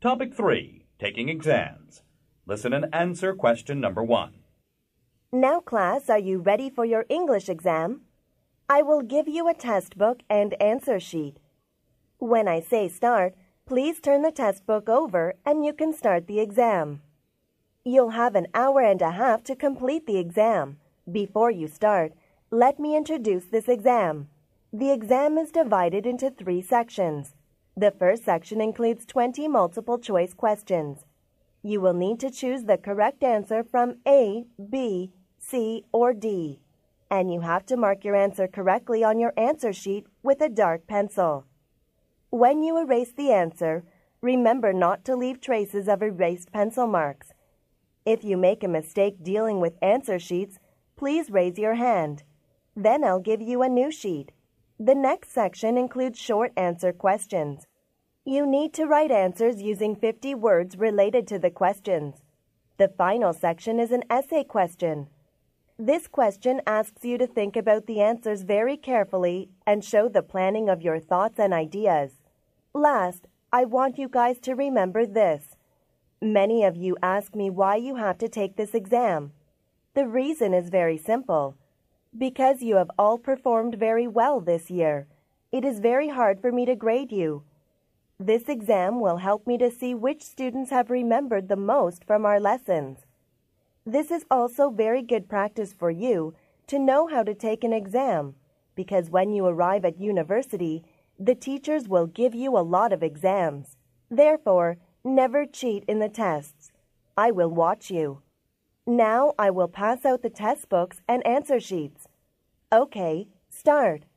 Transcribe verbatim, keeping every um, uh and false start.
Topic three, taking exams. Listen and answer question number one. Now, class, are you ready for your English exam? I will give you a test book and answer sheet. When I say start, please turn the test book over and you can start the exam. You'll have an hour and a half to complete the exam. Before you start, let me introduce this exam. The exam is divided into three sections. The first section includes twenty multiple-choice questions. You will need to choose the correct answer from A, B, C, or D, and you have to mark your answer correctly on your answer sheet with a dark pencil. When you erase the answer, remember not to leave traces of erased pencil marks. If you make a mistake dealing with answer sheets, please raise your hand. Then I'll give you a new sheet. The next section includes short answer questions. You need to write answers using fifty words related to the questions. The final section is an essay question. This question asks you to think about the answers very carefully and show the planning of your thoughts and ideas. Last, I want you guys to remember this. Many of you ask me why you have to take this exam. The reason is very simple. Because you have all performed very well this year, it is very hard for me to grade you. This exam will help me to see which students have remembered the most from our lessons. This is also very good practice for you to know how to take an exam, because when you arrive at university, the teachers will give you a lot of exams. Therefore, never cheat in the tests. I will watch you. Now I will pass out the test books and answer sheets. Okay, start.